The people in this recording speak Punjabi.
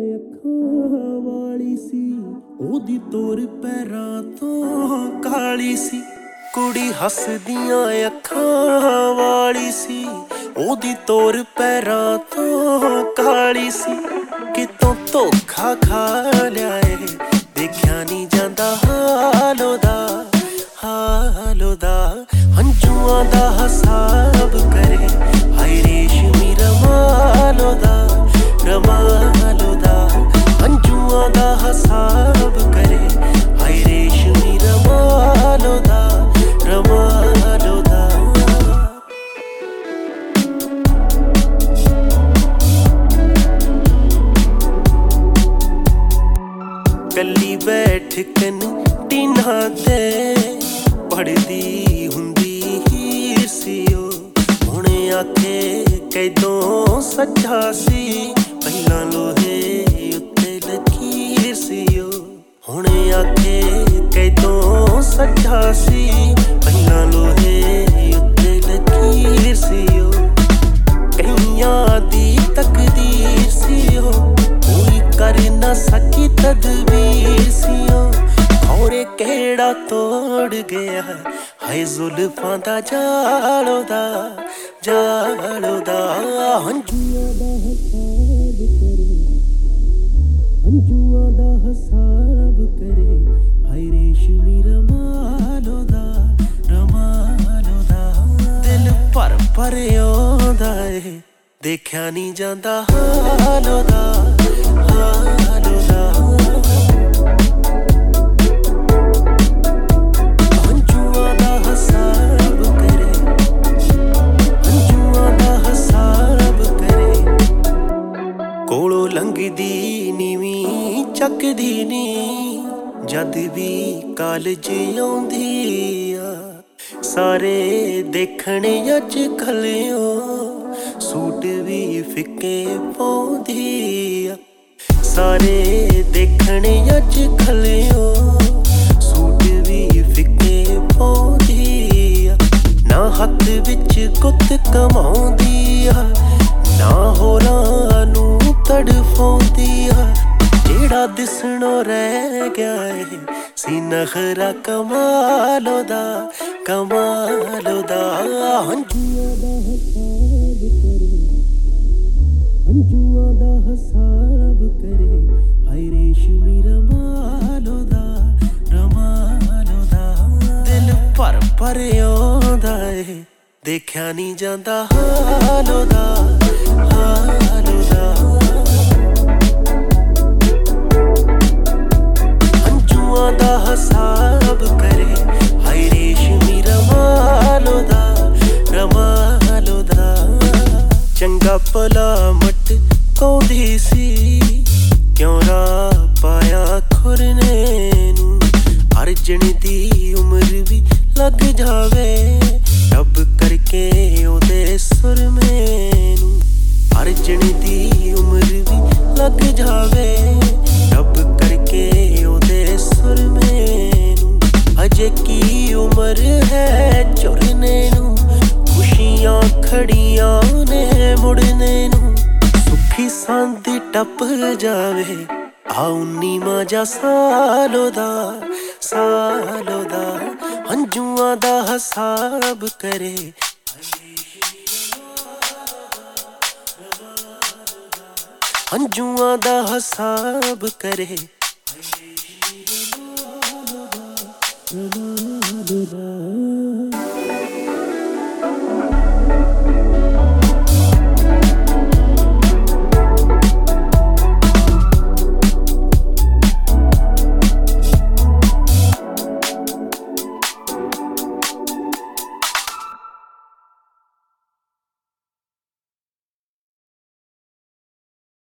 ਅੱਖਾਂ ਵਾਲੀ ਸੀ, ਉਹਦੀ ਤੋਰ ਪੈਰਾਂ ਤੋਂ ਕਾਲੀ ਸੀ। ਕੁੜੀ ਹੱਸਦੀਆਂ ਅੱਖਾਂ ਵਾਲੀ ਸੀ, ਉਹਦੀ ਤੋਰ ਪੈਰਾਂ ਤੋਂ ਕਾਲੀ ਸੀ। ਕਿਤੋਂ ਧੋਖਾ ਖਾ ਲਿਆ ਏ, ਦੇਖਿਆ ਨੀ ਜਾਂਦਾ ਹਾਲ ਉਹਦਾ, ਹਾਲ ਉਹਦਾ। ਹੰਝੂਆਂ ਦਾ ਹਿਸਾਬ ਕਰੇ, ਹਾਏ ਰੇਸ਼ਮੀ ਰਮਾਲ ਉਹਦਾ, ਰਮਾਲ ਉਹਦਾ। ਹੰਝੂਆਂ ਦਾ ਹਿਸਾਬ ਕਰੇ, ਹਾਏ ਰੇਸ਼ਮੀ ਰਮਾਲ ਉਹਦਾ, ਰਮਾਲ ਉਹਦਾ। ਕੱਲੀ ਬੈਠ ਕੰਟੀਨਾਂ ਤੇ ਪੜ੍ਹਦੀ ਹੁੰਦੀ ਹੀਰ ਸੀ ਉਹ, ਹੁਣ ਆਖੇ ਕੈਦੋਂ ਸੱਚਾ ਸੀ, ਪਹਿਲਾਂ ਲੋਹੇ ਉੱਤੇ ਲਕੀਰ ਸੀ ਉਹ। ਹੁਣ ਆਖੇ ਕੈਦੋਂ ਸੱਚਾ ਸੀ, ਪਹਿਲਾਂ ਲੋਹੇ ਉੱਤੇ ਲਕੀਰ ਸੀ ਉਹ। ਕਈਆਂ ਦੀ ਤਕਦੀਰ ਸੀ ਉਹ, ਕੋਈ ਕਰ ਨਾ ਸਕੀ ਤਦਬੀਰ ਸੀ ਉਹ। ਖੌਰੇ ਕਿਹੜਾ ਤੋੜ ਗਿਆ, ਹਾਏ ਜ਼ੁਲਫਾਂ ਦਾ ਜਾਲ ਉਹਦਾ, ਜਾਲ ਉਹਦਾ। ਹੰਝੂਆਂ ਦਾ ਹਿਸਾਬ ਕਰੇ, ਹੰਝੂਆਂ ਦਾ ਹਿਸਾਬ ਕਰੇ, ਹਾਏ ਰੇਸ਼ਮੀ ਰਮਾਲ ਉਹਦਾ, ਰਮਾਲ ਉਹਦਾ। ਦਿਲ ਭਰ ਭਰ ਆਉਂਦਾ ਏ, ਦੇਖਿਆ ਨੀ ਜਾਂਦਾ ਹਾਲ ਉਹਦਾ, ਹਾਲ ਉਹਦਾ। ਹੰਝੂਆਂ ਦਾ ਹਿਸਾਬ ਕਰੇ, ਹੰਝੂਆਂ ਦਾ ਹਿਸਾਬ ਕਰੇ। ਕੋਲੋਂ ਲੰਘਦੀ ਨੀਵੀਂ ਚੱਕਦੀ ਨੀ, ਜਦ ਵੀ ਕਾਲਜ ਆਉਂਦੀ ਆ। ਸਾਰੇ ਦੇਖਣੇ ਅੱਜ ਕੱਲਿਓ, ਸੂਟ ਵੀ ਫਿੱਕੇ ਪਾਉਂਦੀ ਆ। ਸਾਰੇ ਦੇਖਣੇ ਅੱਜ ਕੱਲਿਓ, ਸੂਟ ਵੀ ਫਿੱਕੇ ਪਾਉਂਦੀ ਆ। ਨਾ ਹੱਥ ਵਿੱਚ ਗੁੱਤ ਕਮਾਉਂਦੀ ਆ, ਨਾ ਹੋਰਾਂ ਨੂੰ ਤੜਫਾਉਂਦੀ ਆ। ਜਿਹੜਾ ਦਿਸਣੋਂ ਰਹਿ ਗਿਆ ਏ ਸੀ ਨਖਰਾ ਕਮਾਲ ਉਹਦਾ, ਕਮਾਲ ਉਹਦਾ। ਹੰਝੂਆਂ ਦਾ ਹਿਸਾਬ ਕਰੇ, ਹੰਝੂਆਂ ਦਾ ਹਿਸਾਬ ਕਰੇ, ਹਾਏ ਰੇਸ਼ਮੀ ਰਮਾਲ ਉਹਦਾ, ਰਮਾਲ ਉਹਦਾ। ਦਿਲ ਭਰ ਭਰ ਆਉਂਦਾ ਏ, ਦੇਖਿਆ ਨੀ ਜਾਂਦਾ ਹਾਲ ਉਹਦਾ, ਹਾਲ ਉਹਦਾ। ਹੰਝੂਆਂ ਦਾ ਹਿਸਾਬ ਕਰੇ, ਹਾਏ ਰੇਸ਼ਮੀ ਰਮਾਲ ਉਹਦਾ, ਰਮਾਲ ਉਹਦਾ। ਚੰਗਾ ਭਲਾ ਮਟਕਾਉਂਦੀ ਸੀ, ਕਿਉਂ ਰਾਹ ਪਾਇਆ ਖੁਰਨੇ ਨੂੰ। ਅਰਜਨ ਦੀ ਉਮਰ ਵੀ ਲੱਗ ਜਾਵੇ, ਰੱਬ ਕਰਕੇ ਉਹਦੇ ਸੁਰਮੇ ਨੂੰ। ਅਰਜਨ ਦੀ ਉਮਰ ਵੀ ਲੱਗ ਜਾਵੇ, ਰੱਬ ਕਰਕੇ ਉਹਦੇ ਸੁਰਮੇ ਨੂੰ। ਅਜੇ ਕੀ ਉਮਰ ਹੈ ਝੁਰਨੇ ਨੂੰ, ਖੁਸ਼ੀਆਂ ਖੜੀਆਂ ਨੇ ਮੁੜਨੇ ਨੂੰ। ਸੁੱਖੀ ਸਾਂਦੀ ਟੱਪ ਜਾਵੇ, ਆ 19ਵਾਂ ਜਾ ਸਾਲ ਉਹਦਾ, ਸਾਲ ਉਹਦਾ। ਹੰਝੂਆਂ ਦਾ ਹਿਸਾਬ ਕਰੇ, ਹੰਝੂਆਂ ਦਾ ਹਿਸਾਬ ਕਰੇ। La la la la la